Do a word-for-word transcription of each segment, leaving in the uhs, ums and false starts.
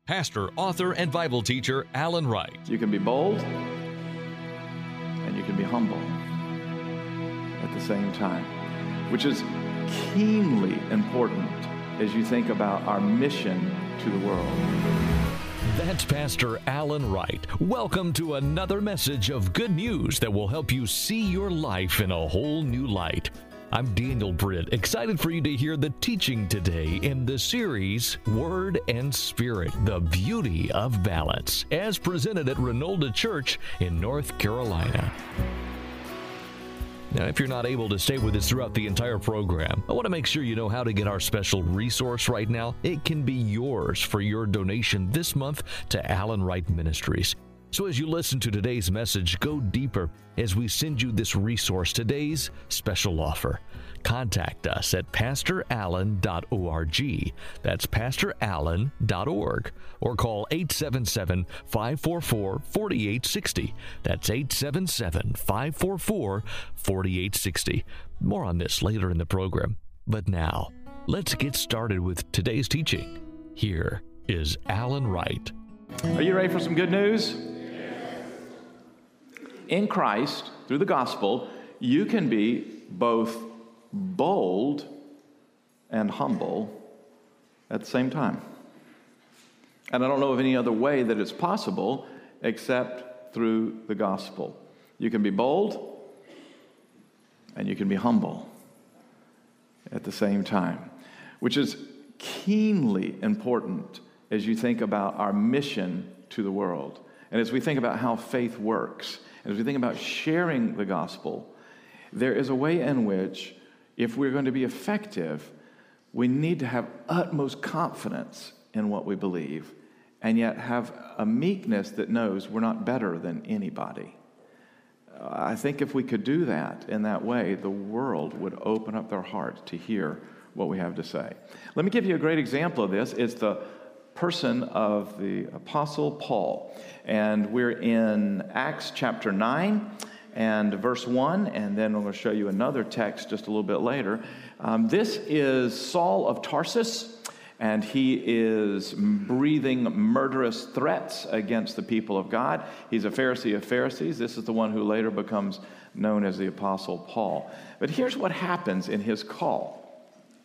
pastor, author, and Bible teacher Alan Wright. You can be bold and you can be humble at the same time, which is keenly important as you think about our mission to the world. That's Pastor Alan Wright. Welcome to another message of good news that will help you see your life in a whole new light. I'm Daniel Britt, excited for you to hear the teaching today in the series Word and Spirit, the Beauty of Balance, as presented at Renolda Church in North Carolina. Now, if you're not able to stay with us throughout the entire program, I want to make sure you know how to get our special resource right now. It can be yours for your donation this month to Alan Wright Ministries. So as you listen to today's message, go deeper as we send you this resource, today's special offer. Contact us at pastor allen dot org. That's pastor allen dot org. Or call eight seven seven, five four four, four eight six zero. That's eight seven seven, five four four, four eight six zero. More on this later in the program. But now, let's get started with today's teaching. Here is Alan Wright. Are you ready for some good news? In Christ, through the gospel, you can be both bold and humble at the same time. And I don't know of any other way that it's possible except through the gospel. You can be bold and you can be humble at the same time, which is keenly important as you think about our mission to the world. And as we think about how faith works, as we think about sharing the gospel, there is a way in which, if we're going to be effective, we need to have utmost confidence in what we believe, and yet have a meekness that knows we're not better than anybody. Uh, I think if we could do that in that way, the world would open up their hearts to hear what we have to say. Let me give you a great example of this. It's the person of the Apostle Paul. And we're in Acts chapter nine and verse one, and then I'm going to show you another text just a little bit later. Um, this is Saul of Tarsus, and he is breathing murderous threats against the people of God. He's a Pharisee of Pharisees. This is the one who later becomes known as the Apostle Paul. But here's what happens in his call.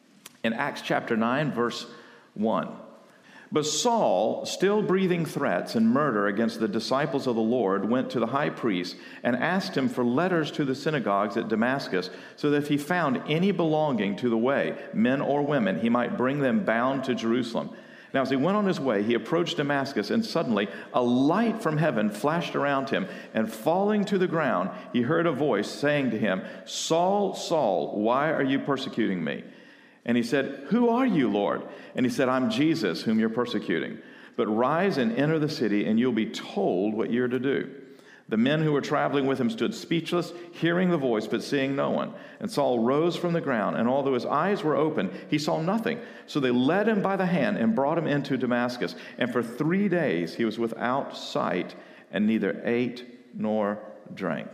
In Acts chapter nine, verse one. But Saul, still breathing threats and murder against the disciples of the Lord, went to the high priest and asked him for letters to the synagogues at Damascus, so that if he found any belonging to the way, men or women, he might bring them bound to Jerusalem. Now, as he went on his way, he approached Damascus, and suddenly a light from heaven flashed around him, and falling to the ground, he heard a voice saying to him, "Saul, Saul, why are you persecuting me?" And he said, "Who are you, Lord?" And he said, "I'm Jesus, whom you're persecuting. But rise and enter the city, and you'll be told what you're to do." The men who were traveling with him stood speechless, hearing the voice, but seeing no one. And Saul rose from the ground, and although his eyes were open, he saw nothing. So they led him by the hand and brought him into Damascus. And for three days he was without sight, and neither ate nor drank.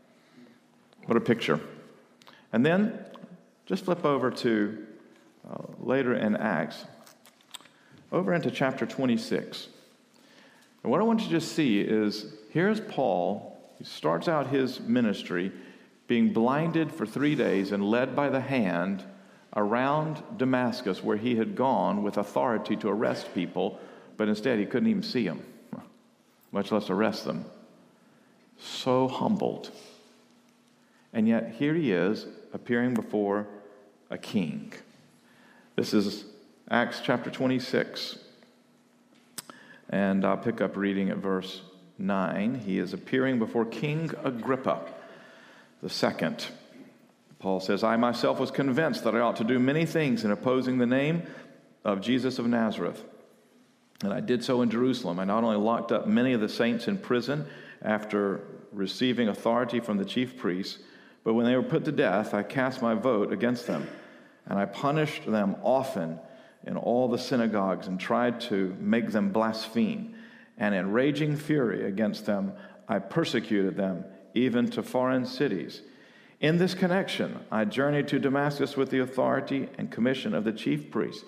What a picture. And then just flip over to Uh, later in Acts, over into chapter twenty-six. And what I want you to see is, here's Paul. He starts out his ministry being blinded for three days and led by the hand around Damascus, where he had gone with authority to arrest people, but instead he couldn't even see them, much less arrest them. So humbled. And yet here he is, appearing before a king. This is Acts chapter twenty-six, and I'll pick up reading at verse nine. He is appearing before King Agrippa the second. Paul says, "I myself was convinced that I ought to do many things in opposing the name of Jesus of Nazareth. And I did so in Jerusalem. I not only locked up many of the saints in prison after receiving authority from the chief priests, but when they were put to death, I cast my vote against them. And I punished them often in all the synagogues and tried to make them blaspheme. And in raging fury against them, I persecuted them even to foreign cities. In this connection, I journeyed to Damascus with the authority and commission of the chief priests.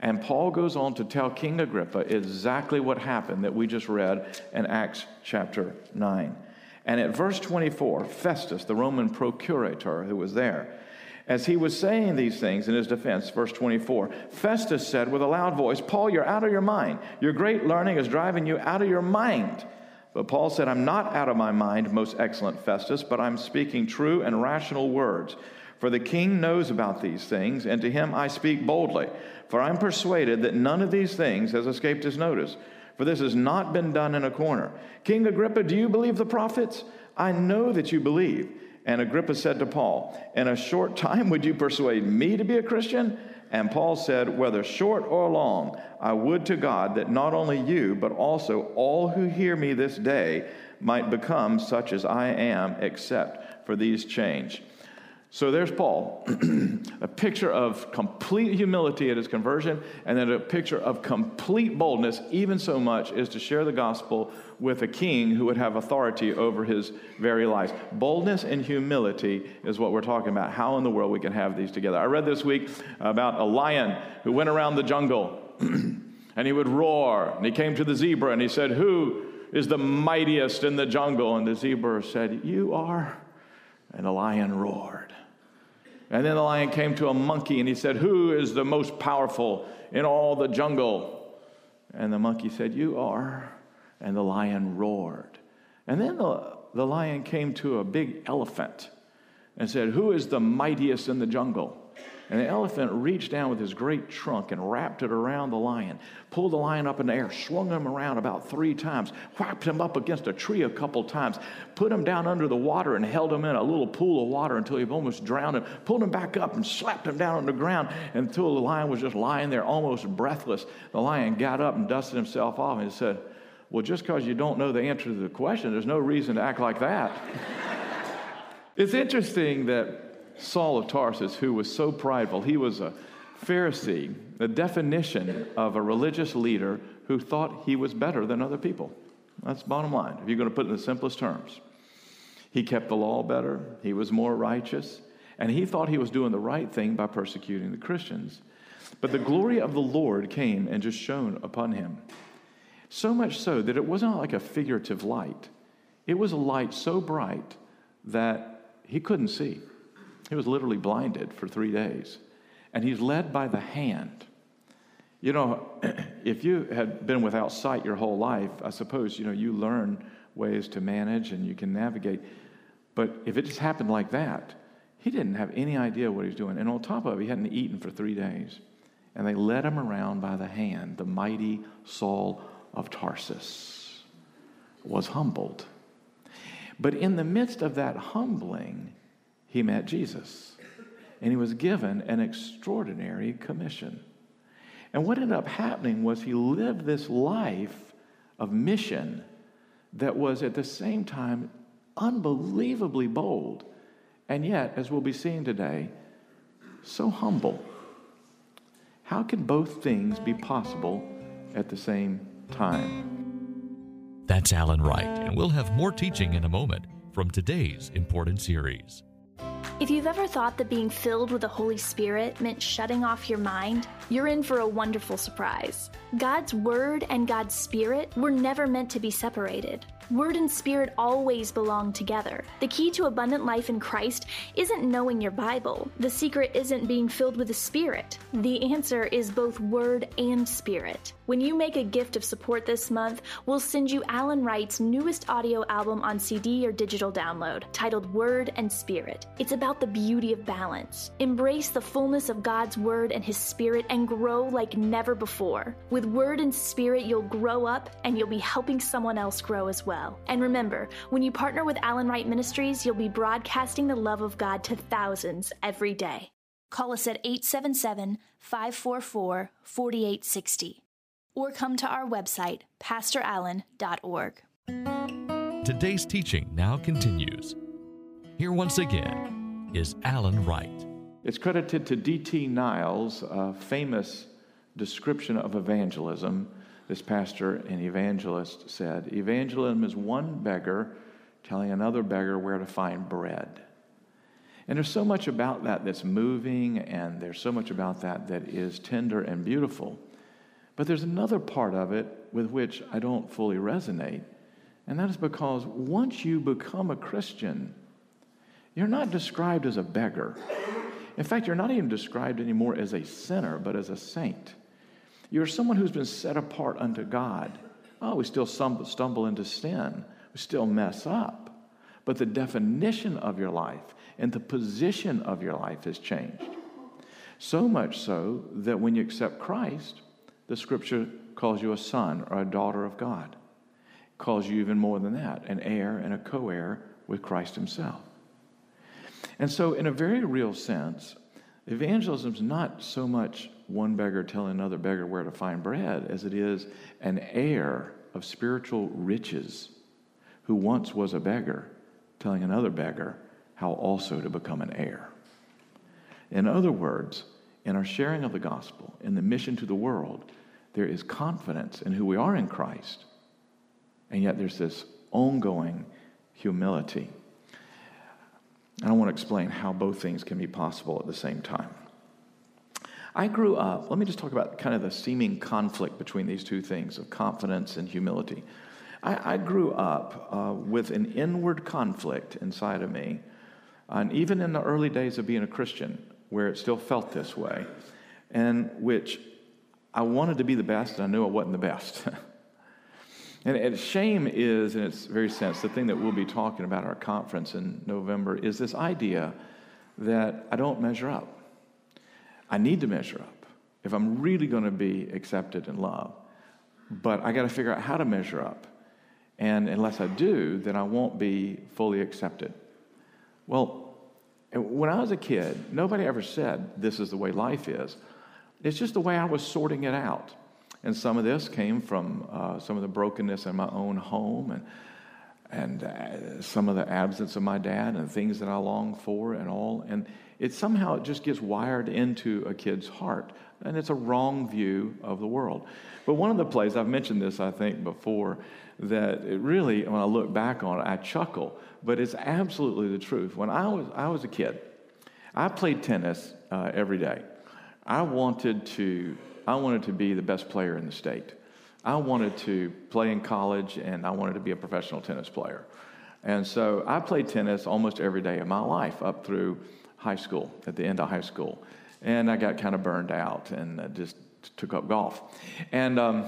And Paul goes on to tell King Agrippa exactly what happened that we just read in Acts chapter nine. And at verse twenty-four, Festus, the Roman procurator who was there, as he was saying these things in his defense, verse twenty-four, Festus said with a loud voice, Paul, you're out of your mind. Your great learning is driving you out of your mind. But Paul said, I'm not out of my mind, most excellent Festus, but I'm speaking true and rational words. For the king knows about these things, and to him I speak boldly. For I'm persuaded that none of these things has escaped his notice. For this has not been done in a corner. King Agrippa, do you believe the prophets? I know that you believe. And Agrippa said to Paul, in a short time would you persuade me to be a Christian? And Paul said, whether short or long, I would to God that not only you, but also all who hear me this day might become such as I am, except for these chains. So there's Paul, a picture of complete humility at his conversion, and then a picture of complete boldness, even so much as to share the gospel with a king who would have authority over his very life. Boldness and humility is what we're talking about. How in the world we can have these together. I read this week about a lion who went around the jungle, and he would roar, and he came to the zebra, and he said, who is the mightiest in the jungle? And the zebra said, you are. And the lion roared. And then the lion came to a monkey and he said, who is the most powerful in all the jungle? And the monkey said, you are. And the lion roared. And then the, the lion came to a big elephant and said, who is the mightiest in the jungle? And the elephant reached down with his great trunk and wrapped it around the lion, pulled the lion up in the air, swung him around about three times, whacked him up against a tree a couple times, put him down under the water and held him in a little pool of water until he almost drowned him, pulled him back up and slapped him down on the ground until the lion was just lying there almost breathless. The lion got up and dusted himself off and said, well, just because you don't know the answer to the question, there's no reason to act like that. It's interesting that Saul of Tarsus, who was so prideful, he was a Pharisee, the definition of a religious leader who thought he was better than other people. That's the bottom line, if you're going to put it in the simplest terms. He kept the law better, he was more righteous, and he thought he was doing the right thing by persecuting the Christians. But the glory of the Lord came and just shone upon him. So much so that it wasn't like a figurative light. It was a light so bright that he couldn't see. He was literally blinded for three days. And he's led by the hand. You know, if you had been without sight your whole life, I suppose, you know, you learn ways to manage and you can navigate. But if it just happened like that, he didn't have any idea what he was doing. And on top of it, he hadn't eaten for three days. And they led him around by the hand. The mighty Saul of Tarsus was humbled. But in the midst of that humbling, he met Jesus, and he was given an extraordinary commission. And what ended up happening was he lived this life of mission that was at the same time unbelievably bold, and yet, as we'll be seeing today, so humble. How can both things be possible at the same time? That's Alan Wright, and we'll have more teaching in a moment from today's important series. If you've ever thought that being filled with the Holy Spirit meant shutting off your mind, you're in for a wonderful surprise. God's Word and God's Spirit were never meant to be separated. Word and Spirit always belong together. The key to abundant life in Christ isn't knowing your Bible. The secret isn't being filled with the Spirit. The answer is both Word and Spirit. When you make a gift of support this month, we'll send you Alan Wright's newest audio album on C D or digital download, titled Word and Spirit. It's about the beauty of balance. Embrace the fullness of God's Word and His Spirit and grow like never before. With Word and Spirit, you'll grow up and you'll be helping someone else grow as well. And remember, when you partner with Alan Wright Ministries, you'll be broadcasting the love of God to thousands every day. Call us at eight seven seven, five four four, four eight six zero or come to our website, pastor allen dot org. Today's teaching now continues. Here once again is Alan Wright. It's credited to D T Niles, a famous description of evangelism. This pastor and evangelist said, evangelism is one beggar telling another beggar where to find bread. And there's so much about that that's moving, and there's so much about that that is tender and beautiful. But there's another part of it with which I don't fully resonate, and that is because once you become a Christian, you're not described as a beggar. In fact, you're not even described anymore as a sinner, but as a saint. You're someone who's been set apart unto God. Oh, we still stumble into sin. We still mess up. But the definition of your life and the position of your life has changed. So much so that when you accept Christ, the Scripture calls you a son or a daughter of God. It calls you even more than that, an heir and a co-heir with Christ himself. And so in a very real sense, evangelism is not so much one beggar telling another beggar where to find bread as it is an heir of spiritual riches who once was a beggar telling another beggar how also to become an heir. In other words, in our sharing of the gospel, in the mission to the world, there is confidence in who we are in Christ, and yet there's this ongoing humility. And I want to explain how both things can be possible at the same time. I grew up, let me just talk about kind of the seeming conflict between these two things of confidence and humility. I, I grew up uh, with an inward conflict inside of me, and even in the early days of being a Christian, where it still felt this way, and which I wanted to be the best, and I knew I wasn't the best. And, and shame is, in its very sense, the thing that we'll be talking about at our conference in November, is this idea that I don't measure up. I need to measure up if I'm really going to be accepted and loved. But I got to figure out how to measure up. And unless I do, then I won't be fully accepted. Well, when I was a kid, nobody ever said, this is the way life is. It's just the way I was sorting it out. And some of this came from uh, some of the brokenness in my own home, and and uh, some of the absence of my dad and things that I longed for and all. And it somehow it just gets wired into a kid's heart. And it's a wrong view of the world. But one of the plays, I've mentioned this, I think, before, that it really, when I look back on it, I chuckle. But it's absolutely the truth. When I was I was a kid, I played tennis uh, every day. I wanted to I wanted to be the best player in the state. I wanted to play in college, and I wanted to be a professional tennis player. And so I played tennis almost every day of my life up through high school, at the end of high school. And I got kind of burned out and uh, just took up golf. And um,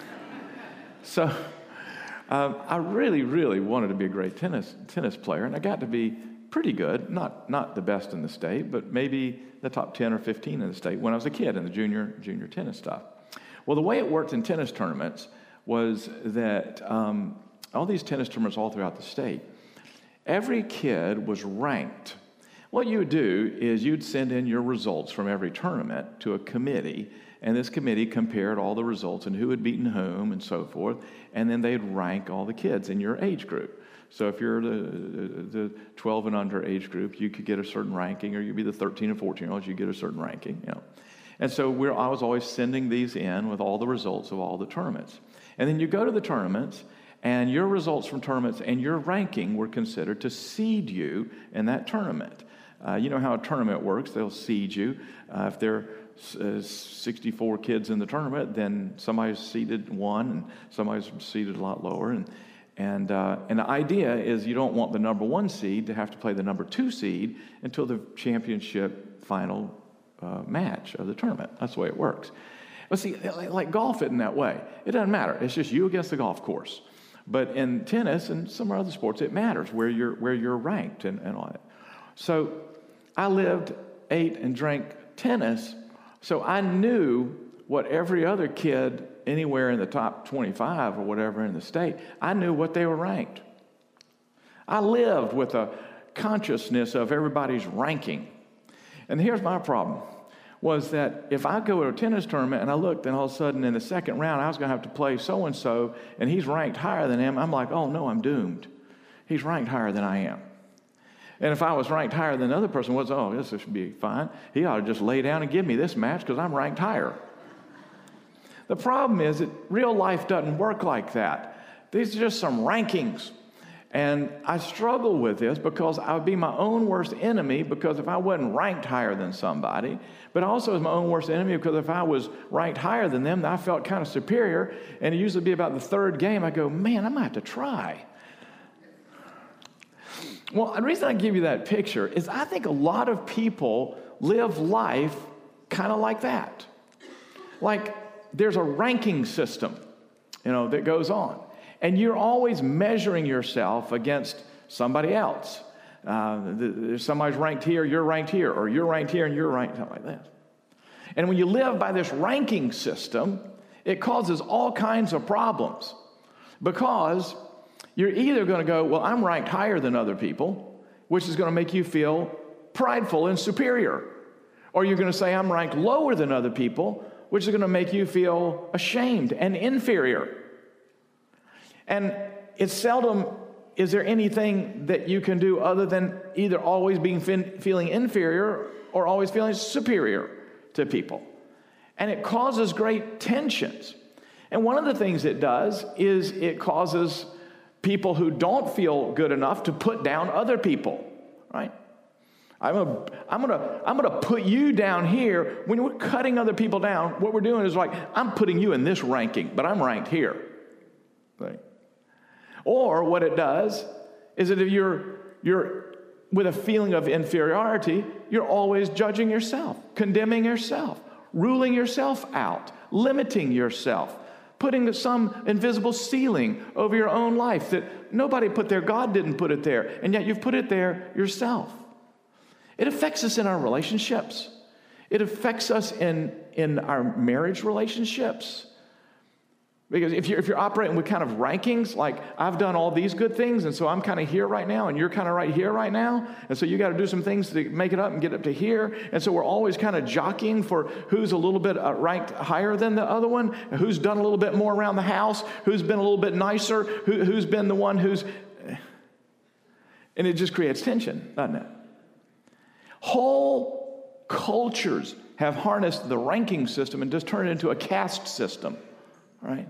so um, I really, really wanted to be a great tennis tennis player, and I got to be pretty good, not not the best in the state, but maybe the top ten or fifteen in the state when I was a kid in the junior junior tennis stuff. Well, the way it worked in tennis tournaments was that um, all these tennis tournaments all throughout the state, every kid was ranked. What you would do is you'd send in your results from every tournament to a committee, and this committee compared all the results and who had beaten whom and so forth, and then they'd rank all the kids in your age group. So if you're the, the twelve and under age group, you could get a certain ranking, or you'd be the thirteen and fourteen-year-olds, you get a certain ranking. You know. And so we're, I was always sending these in with all the results of all the tournaments. And then you go to the tournaments, and your results from tournaments and your ranking were considered to seed you in that tournament. Uh, you know how a tournament works. They'll seed you. Uh, if there are uh, sixty-four kids in the tournament, then somebody's seeded one, and somebody's seeded a lot lower. And And uh, and the idea is you don't want the number one seed to have to play the number two seed until the championship final uh, match of the tournament. That's the way it works. But see, like golf isn't that way. It doesn't matter. It's just you against the golf course. But in tennis and some other sports, it matters where you're where you're ranked and, and all that. So I lived, ate, and drank tennis, so I knew what every other kid anywhere in the top twenty-five or whatever in the state, I knew what they were ranked. I lived with a consciousness of everybody's ranking. And here's my problem, was that if I go to a tennis tournament and I looked and all of a sudden in the second round I was going to have to play so-and-so and he's ranked higher than him, I'm like, oh no, I'm doomed. He's ranked higher than I am. And if I was ranked higher than the other person was, oh, this should be fine. He ought to just lay down and give me this match because I'm ranked higher. The problem is that real life doesn't work like that. These are just some rankings. And I struggle with this because I would be my own worst enemy, because if I wasn't ranked higher than somebody, but also was my own worst enemy because if I was ranked higher than them, then I felt kind of superior. And it usually be about the third game, I go, man, I might have to try. Well, the reason I give you that picture is I think a lot of people live life kind of like that. Like there's a ranking system, you know, that goes on. And you're always measuring yourself against somebody else. Uh, somebody's ranked here, you're ranked here, or you're ranked here and you're ranked, something like that. And when you live by this ranking system, it causes all kinds of problems, because you're either going to go, well, I'm ranked higher than other people, which is going to make you feel prideful and superior. Or you're going to say, I'm ranked lower than other people, which is going to make you feel ashamed and inferior. And it's seldom is there anything that you can do other than either always being fin- feeling inferior or always feeling superior to people. And it causes great tensions. And one of the things it does is it causes people who don't feel good enough to put down other people, right? I'm gonna, I'm gonna, I'm gonna put you down here. When we're cutting other people down, what we're doing is like, I'm putting you in this ranking, but I'm ranked here, right? Or what it does is that if you're you're with a feeling of inferiority, you're always judging yourself, condemning yourself, ruling yourself out, limiting yourself, putting some invisible ceiling over your own life that nobody put there. God didn't put it there, and yet you've put it there yourself. It affects us in our relationships. It affects us in, in our marriage relationships. Because if you're, if you're operating with kind of rankings, like I've done all these good things, and so I'm kind of here right now, and you're kind of right here right now, and so you got to do some things to make it up and get up to here, and so we're always kind of jockeying for who's a little bit uh, ranked higher than the other one, who's done a little bit more around the house, who's been a little bit nicer, who, who's been the one who's... And it just creates tension, doesn't it? Whole cultures have harnessed the ranking system and just turned it into a caste system. Right?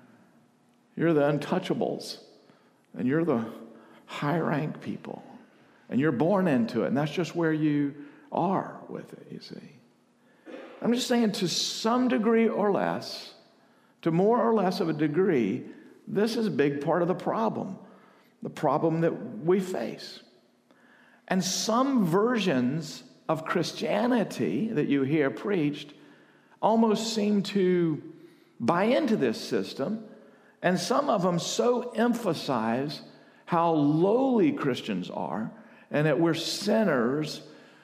You're the untouchables, and you're the high-ranked people, and you're born into it, and that's just where you are with it, you see. I'm just saying, to some degree or less, to more or less of a degree, this is a big part of the problem, the problem that we face. And some versions of Christianity that you hear preached almost seem to buy into this system, and some of them so emphasize how lowly Christians are and that we're sinners,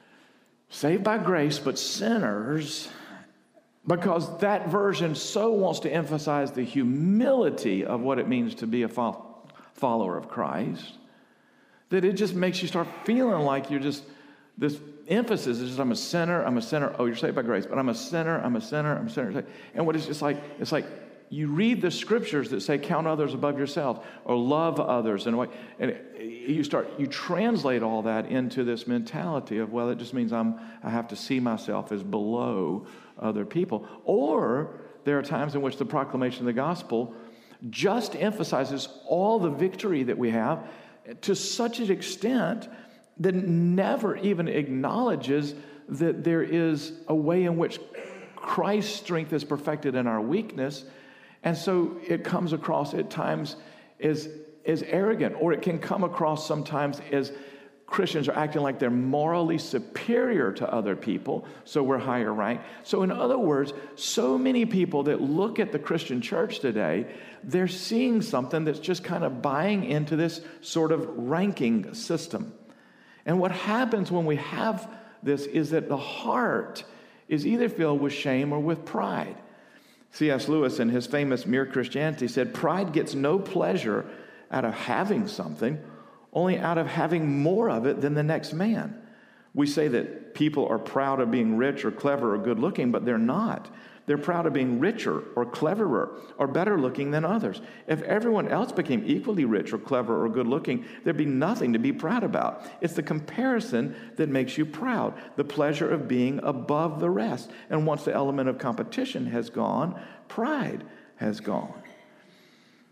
saved by grace, but sinners, because that version so wants to emphasize the humility of what it means to be a follower of Christ, that it just makes you start feeling like you're just, this emphasis is just, I'm a sinner, I'm a sinner. Oh, you're saved by grace, but I'm a sinner, I'm a sinner, I'm a sinner. And what it's just like, it's like you read the scriptures that say count others above yourself or love others, and and you start you translate all that into this mentality of, well, it just means I'm I have to see myself as below other people. Or there are times in which the proclamation of the gospel just emphasizes all the victory that we have to such an extent that never even acknowledges that there is a way in which Christ's strength is perfected in our weakness. And so it comes across at times as, as arrogant, or it can come across sometimes as Christians are acting like they're morally superior to other people, so we're higher ranked. So in other words, so many people that look at the Christian church today, they're seeing something that's just kind of buying into this sort of ranking system. And what happens when we have this is that the heart is either filled with shame or with pride. C S Lewis, in his famous Mere Christianity, said, pride gets no pleasure out of having something, only out of having more of it than the next man. We say that people are proud of being rich or clever or good looking, but they're not. They're proud of being richer or cleverer or better looking than others. If everyone else became equally rich or clever or good looking, there'd be nothing to be proud about. It's the comparison that makes you proud, the pleasure of being above the rest. And once the element of competition has gone, pride has gone.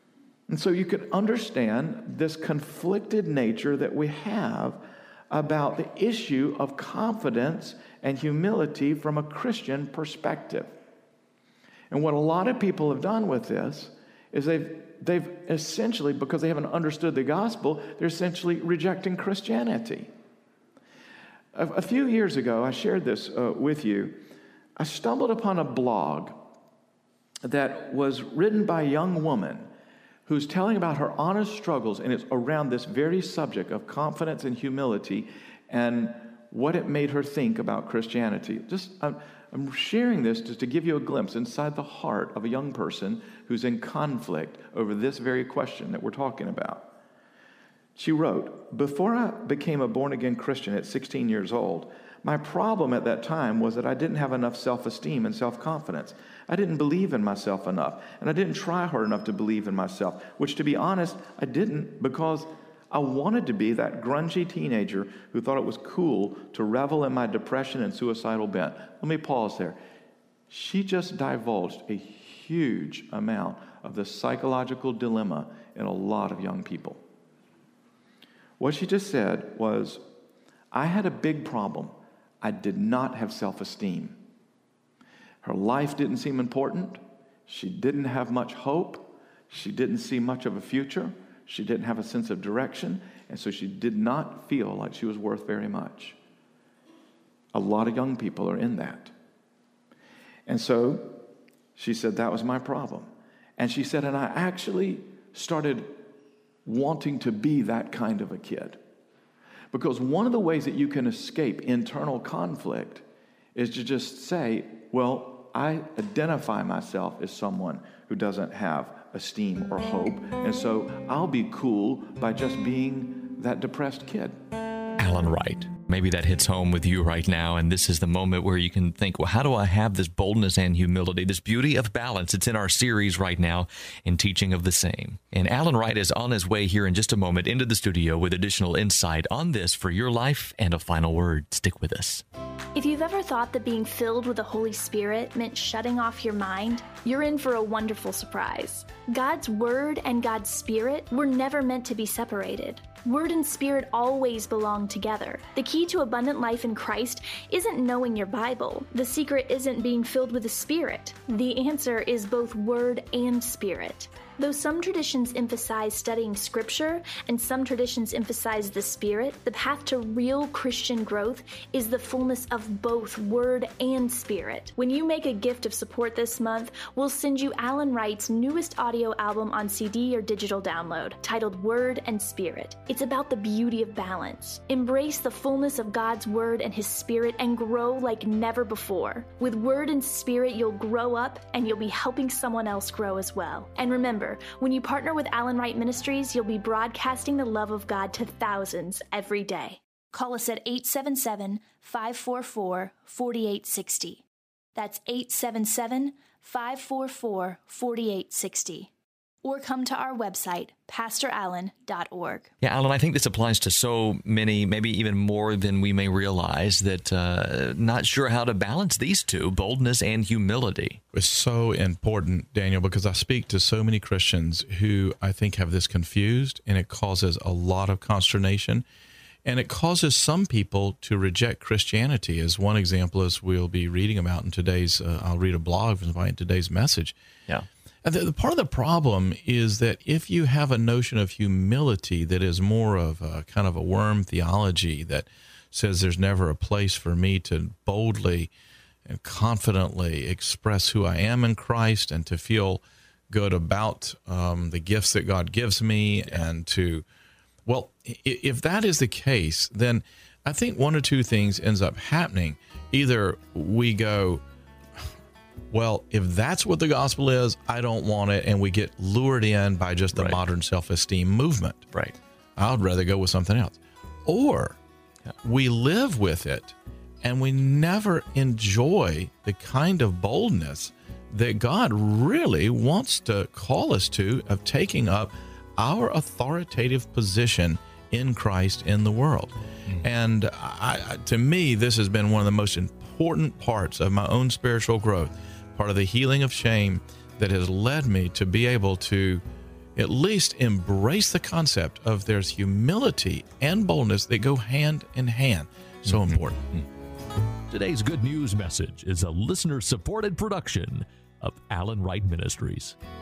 And so you can understand this conflicted nature that we have about the issue of confidence and humility from a Christian perspective. And what a lot of people have done with this is they've they've essentially, because they haven't understood the gospel, they're essentially rejecting Christianity. A, a few years ago, I shared this uh, with you. I stumbled upon a blog that was written by a young woman who's telling about her honest struggles, and it's around this very subject of confidence and humility and what it made her think about Christianity. Just I'm, I'm sharing this just to give you a glimpse inside the heart of a young person who's in conflict over this very question that we're talking about. She wrote, "Before I became a born-again Christian at sixteen years old, my problem at that time was that I didn't have enough self-esteem and self-confidence. I didn't believe in myself enough, and I didn't try hard enough to believe in myself, which, to be honest, I didn't, because I wanted to be that grungy teenager who thought it was cool to revel in my depression and suicidal bent." Let me pause there. She just divulged a huge amount of the psychological dilemma in a lot of young people. What she just said was, I had a big problem. I did not have self-esteem. Her life didn't seem important. She didn't have much hope. She didn't see much of a future. She didn't have a sense of direction. And so she did not feel like she was worth very much. A lot of young people are in that. And so she said, that was my problem. And she said, and I actually started wanting to be that kind of a kid. Because one of the ways that you can escape internal conflict is to just say, well, I identify myself as someone who doesn't have esteem or hope, and so I'll be cool by just being that depressed kid. Alan Wright. Maybe that hits home with you right now, and this is the moment where you can think, well, how do I have this boldness and humility, this beauty of balance? It's in our series right now in Teaching of the Same. And Alan Wright is on his way here in just a moment into the studio with additional insight on this for your life and a final word. Stick with us. If you've ever thought that being filled with the Holy Spirit meant shutting off your mind, you're in for a wonderful surprise. God's Word and God's Spirit were never meant to be separated. Word and Spirit always belong together. The key to abundant life in Christ isn't knowing your Bible. The secret isn't being filled with the Spirit. The answer is both Word and Spirit. Though some traditions emphasize studying Scripture and some traditions emphasize the Spirit, the path to real Christian growth is the fullness of both Word and Spirit. When you make a gift of support this month, we'll send you Alan Wright's newest audio album on C D or digital download, titled Word and Spirit. It's about the beauty of balance. Embrace the fullness of God's Word and His Spirit and grow like never before. With Word and Spirit, you'll grow up and you'll be helping someone else grow as well. And remember, when you partner with Alan Wright Ministries, you'll be broadcasting the love of God to thousands every day. Call us at eight seven seven, five four four, four eight six zero. That's eight seven seven, five four four, four eight six zero. Or come to our website, pastor allen dot org. Yeah, Alan, I think this applies to so many, maybe even more than we may realize, that uh, not sure how to balance these two, boldness and humility. It's so important, Daniel, because I speak to so many Christians who I think have this confused, and it causes a lot of consternation. And it causes some people to reject Christianity, as one example, as we'll be reading about in today's, uh, I'll read a blog in today's message. Yeah. The, the part of the problem is that if you have a notion of humility that is more of a kind of a worm theology that says there's never a place for me to boldly and confidently express who I am in Christ and to feel good about um, the gifts that God gives me, and to, well, if that is the case, then I think one or two things ends up happening. Either we go, well, if that's what the gospel is, I don't want it, and we get lured in by just the Right. modern self-esteem movement. Right. I would rather go with something else. Or Yeah. we live with it, and we never enjoy the kind of boldness that God really wants to call us to, of taking up our authoritative position in Christ in the world. Mm. And I, to me, this has been one of the most important parts of my own spiritual growth, part of the healing of shame that has led me to be able to at least embrace the concept of there's humility and boldness that go hand in hand. So mm-hmm. important. Today's good news message is a listener-supported production of Alan Wright Ministries.